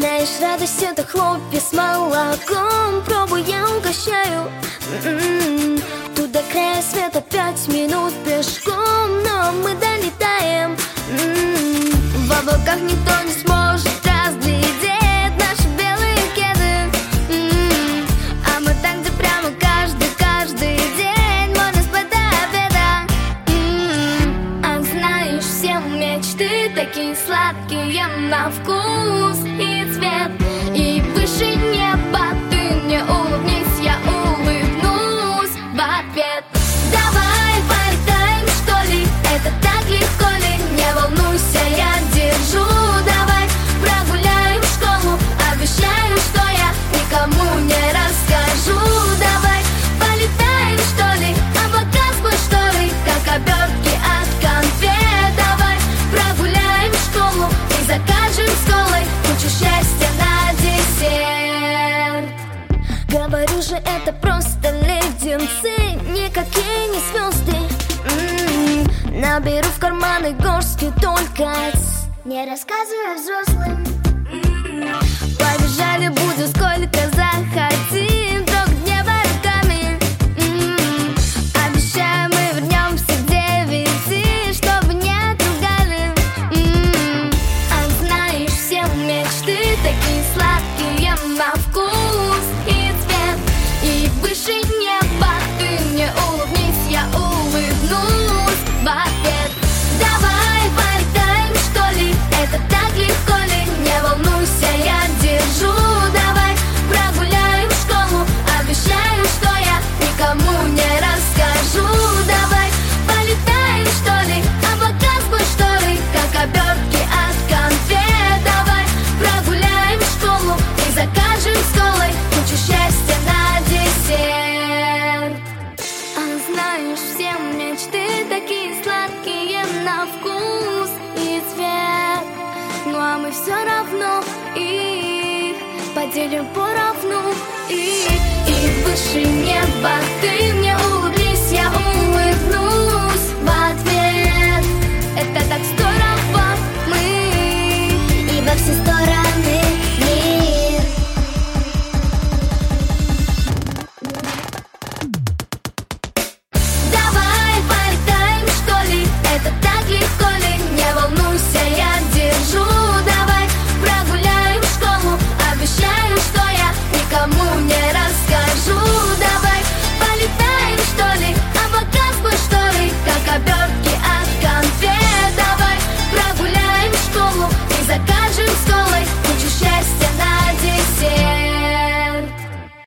Знаешь, радость — это хлопья с молоком. Пробуй, я угощаю. Туда края света 5 минут пешком, но мы долетаем. В облаках никто не сможет разглядеть наши белые кеды. А мы там, где прямо каждый день можно спать до обеда. А знаешь, все мечты такие сладкие на вкус и цвет. И выше неба ты мне улыбнись, я улыбнусь в ответ. Давай полетаем, что ли? Это так легко ли? Не волнуйся, я держу. Давай прогуляем школу. Обещаю, что я никому не расскажу. Давай полетаем, что ли? Облака сквозь шторы, как обертки от конфет. Давай прогуляем школу и закажем с колой кучу счастья на десерт. Говорю же, это просто леденцы, никакие не звезды. Наберу в карманы горстки только не рассказывай взрослым. Побежали, будем сколько захотим, трогать небо руками. Обещаю, мы вернемся к 9, чтобы не отругали. А знаешь, все мечты такие сладкие на вкус и цвет. И выше неба ты мне улыбнись, я улыбнусь в ответ. Давай полетаем, что ли? Это так легко ли? Не волнуйся, я держу. Давай прогуляем школу. Обещаю, что я никому не расскажу. Давай полетаем, что ли? Облака сквозь шторы, как обертки от конфет. Давай прогуляем школу и закажем с колой кучу счастья на десерт. А знаешь, все мечты такие сладкие на вкус и цвет. Ну а мы все равно их поделим поровну. И выше неба ты